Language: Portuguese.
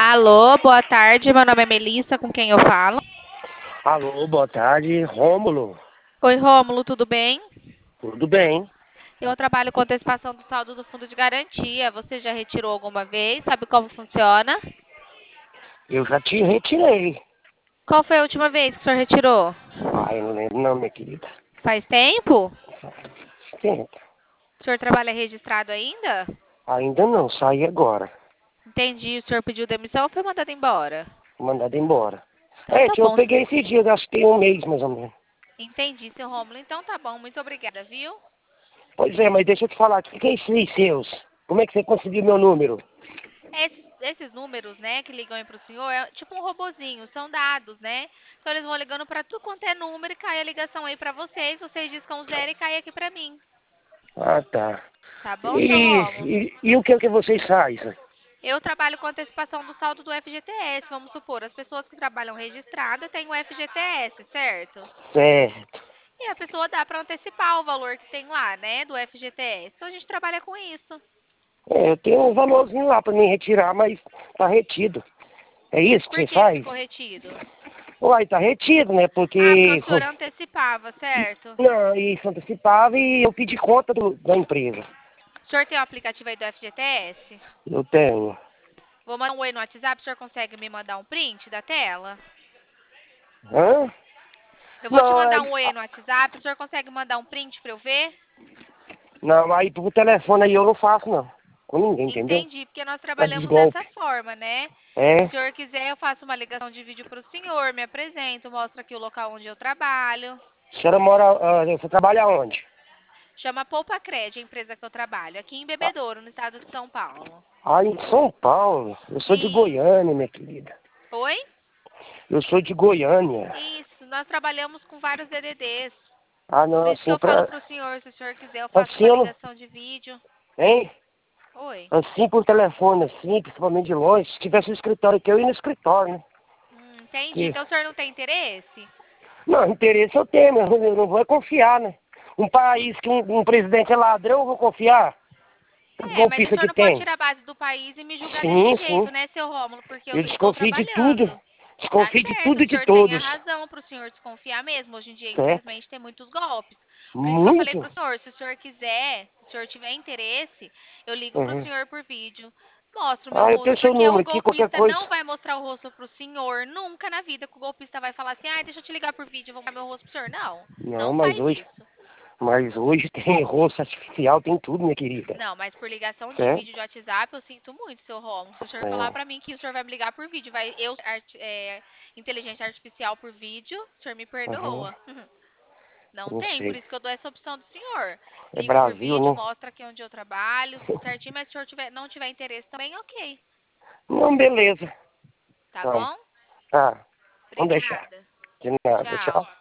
Alô, boa tarde. Meu nome é Melissa, com quem eu falo? Alô, boa tarde, Rômulo. Oi, Rômulo, tudo bem? Tudo bem? Eu trabalho com antecipação do saldo do fundo de garantia. Você já retirou alguma vez? Sabe como funciona? Eu já te retirei. Qual foi a última vez que o senhor retirou? Ai, não lembro não, minha querida. Faz tempo? Tenta. O senhor trabalha registrado ainda? Ainda não, saí agora. Entendi. O senhor pediu demissão ou foi mandado embora? Mandado embora. Então tá Eu bom. peguei esse dia, gastei um mês mais ou menos. Entendi, seu Rômulo. Então tá bom. Muito obrigada, viu? Pois é, mas deixa eu te falar, o que é isso aí seus? Como é que você conseguiu meu número? Esses números, né, que ligam aí pro senhor, é tipo um robozinho, são dados, né? Então eles vão ligando pra tudo quanto é número e cai a ligação aí pra vocês discam zero e cai aqui pra mim. Ah, tá. Tá bom, seu E, Rômulo? e o que é que vocês fazem? Eu trabalho com antecipação do saldo do FGTS, vamos supor, as pessoas que trabalham registrada têm o FGTS, certo? Certo. E a pessoa dá pra antecipar o valor que tem lá, né, do FGTS. Então a gente trabalha com isso. Eu tenho um valorzinho lá pra me retirar, mas tá retido. É isso que Por você que faz? ficou retido? Uai, tá retido, né? Ah, porque Porque o senhor antecipava, certo? não, isso antecipava e eu pedi conta da empresa. O senhor tem o aplicativo aí do FGTS? Eu tenho. Vou mandar um oi no WhatsApp, o senhor consegue me mandar um print da tela? Hã? Eu vou te Não, mandar um oi aí no WhatsApp, o senhor consegue mandar um print pra eu ver? não, aí por telefone aí eu não faço, não. Com ninguém, entendeu? Entendi, porque nós Tá trabalhamos dessa desgolpe. forma, né? Se o É? senhor quiser, eu faço uma ligação de vídeo pro senhor, me apresento, mostro aqui o local onde eu trabalho. A senhora mora, você trabalha onde? Chama Poupa Cred, a empresa que eu trabalho, aqui em Ah, Bebedouro, no estado de São Paulo. em São Paulo. Eu sou de Isso. Goiânia, minha querida. Oi? Eu sou de Goiânia. Isso, nós trabalhamos com vários DDDs. Ah, Por não, isso que assim eu falo pra... pro senhor, se o senhor quiser, eu faço Assim uma eu não... ligação de vídeo. Hein? Oi. Assim por telefone, assim, principalmente de longe. Se tivesse um escritório aqui, eu ia no escritório, né? Entendi. Que... Então o senhor não tem interesse? Não, interesse eu tenho, mas eu não vou confiar, né? Um país que um presidente é ladrão, eu vou confiar? Os É, mas o golpistas senhor que não pode tem. tirar a base do país e me julgar desse Sim, jeito, sim. né, seu Rômulo? Porque eu Eu estou desconfio de tudo. trabalhando. Tá Desconfio de certo, tudo o e de senhor tem a todos. razão para o senhor desconfiar mesmo. Hoje em dia, Certo? infelizmente, tem muitos golpes. Por isso que eu falei Muito. pro senhor, se o senhor quiser, se o senhor tiver interesse, eu ligo pro Uhum. senhor por vídeo. Mostro o meu Ah, eu rosto, tenho seu porque o número aqui, qualquer golpista coisa. não vai mostrar o rosto pro senhor nunca na vida, que o golpista vai falar assim, ah, deixa eu te ligar por vídeo, eu vou mostrar meu rosto pro senhor. Não, Não, não faz isso. mas hoje tem rosto artificial, tem tudo, minha querida. Não, mas por ligação de Certo? vídeo de WhatsApp, eu sinto muito, seu Romulo. Se o senhor falar É, pra mim que o senhor vai me ligar por vídeo, inteligência artificial por vídeo, o senhor me uhum. perdoa. Não Não tem, por sei. isso que eu dou essa opção do senhor. É Ligo por Brasil, vídeo, né? mostra aqui onde eu trabalho, tudo certinho, mas se o senhor não tiver interesse também, ok. Não, beleza. Tá Então, bom? tá. Vamos deixar. Obrigada. De nada. Tchau. Tchau.